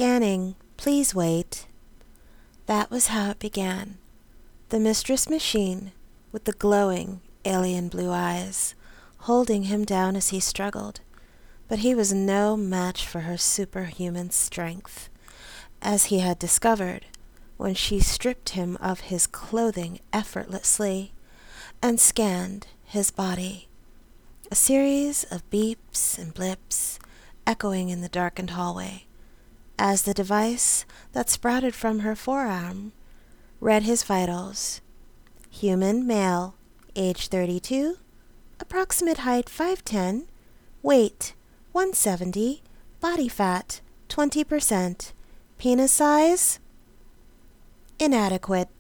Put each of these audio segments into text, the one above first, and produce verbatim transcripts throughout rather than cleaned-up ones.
Scanning. Please wait. That was how it began. The mistress machine, with the glowing, alien blue eyes, holding him down as he struggled. But he was no match for her superhuman strength, as he had discovered when she stripped him of his clothing effortlessly and scanned his body. A series of beeps and blips echoing in the darkened hallway, as the device that sprouted from her forearm read his vitals. Human male, age thirty-two, approximate height five ten, weight one seventy, body fat twenty percent, penis size inadequate.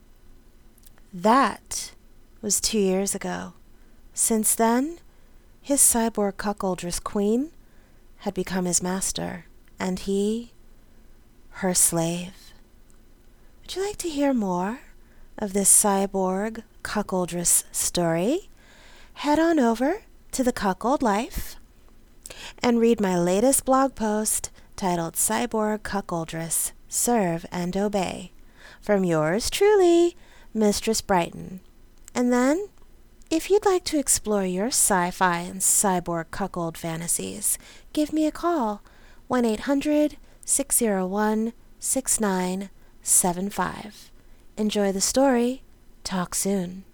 That was two years ago. Since then, his cyborg cuckoldress queen had become his master, and he, her slave. Would you like to hear more of this cyborg cuckoldress story? Head on over to The Cuckold Life and read my latest blog post titled Cyborg Cuckoldress, Serve and Obey, from yours truly, Mistress Brighton. And then, if you'd like to explore your sci-fi and cyborg cuckold fantasies, give me a call, one eight hundred, six zero one, six nine seven five. Enjoy the story. Talk soon.